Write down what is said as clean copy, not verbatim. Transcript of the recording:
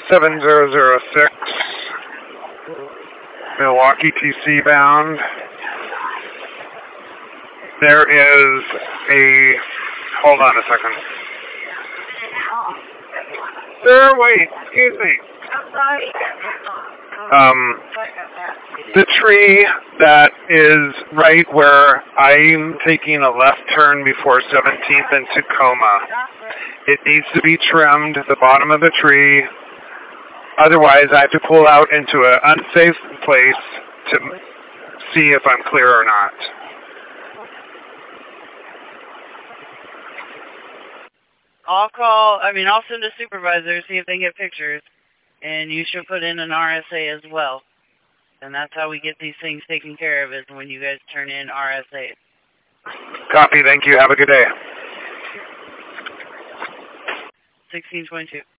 7006, Milwaukee TC bound. There is a, hold on a second. Sir, wait, excuse me. The tree that is right where I'm taking a left turn before 17th and Tacoma. It needs to be trimmed, the bottom of the tree. Otherwise, I have to pull out into an unsafe place to see if I'm clear or not. I'll send a supervisor, see if they get pictures, and you should put in an RSA as well. And that's how we get these things taken care of, is when you guys turn in RSA. Copy, thank you. Have a good day. 1622.